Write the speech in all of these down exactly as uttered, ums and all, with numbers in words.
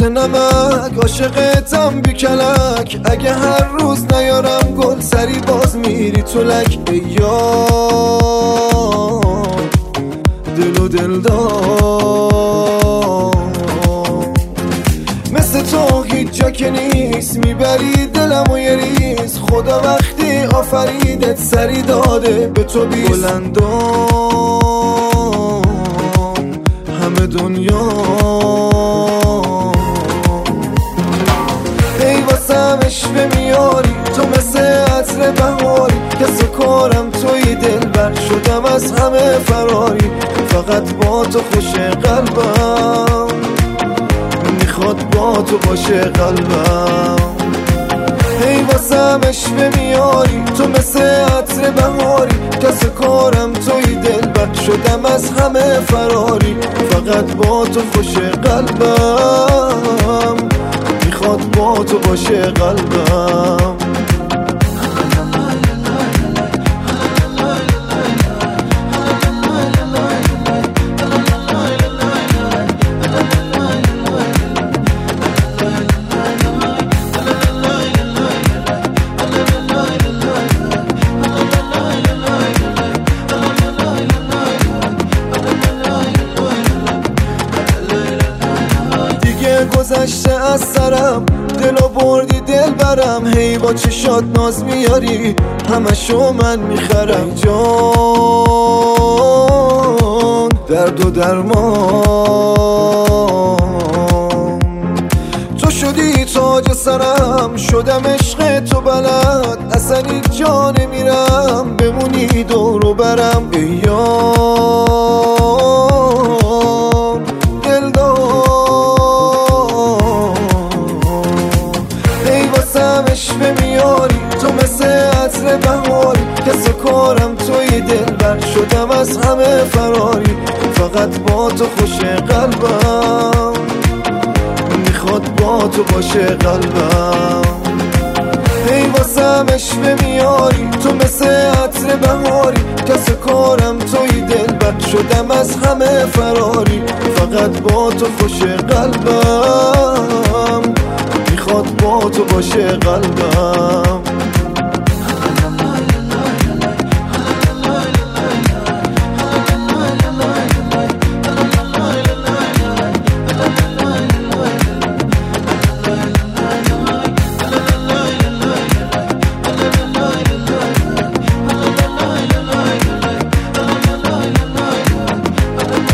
مثل نمک عاشقتم بی کلک، اگه هر روز نیارم گل سری باز میری تو لک. ای یار دل و دلدار، مثل تو هیچ جا که نیست، میبری دلم و یه ریز. خدا وقتی آفریدت سری داده به تو بیست. بلندام همه دنیا، ای واسم اشوه میاری تو مثل عطر بهاری. کس و کارم توی دلبر، شدم از همه فراری. فقط با تو خوش قلبم، میخواد با تو باشه قلبم. ای واسم اشوه میاری تو مثل عطر بهاری. کس و کارم توی دلبر، شدم از همه فراری. فقط با تو خوش قلبم، میخواد با تو باشه قلبم. گذشته از سرم، دلو بردی دل برم. هی با چشات ناز میاری، همشو من میخرم. جان درد و درمان، تو شدی تاج سرم، شدم عشق تو بلد. اصلا این جا نمیرم، بمونی دور و برم. ای یار دلدار، اشوه میاری تو مثل عطر بهاری. کس و کارم توی دلبر، شدم از همه فراری. فقط با تو خوش قلبم، میخواد با تو باشه قلبم. ای واسم اشوه میاری تو مثل عطر بهاری. کس و کارم توی دلبر، شدم از همه فراری. فقط با تو خوش قلبم، میخواد با تو باشه قلبم.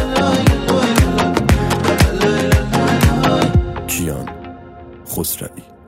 کیان خسروی.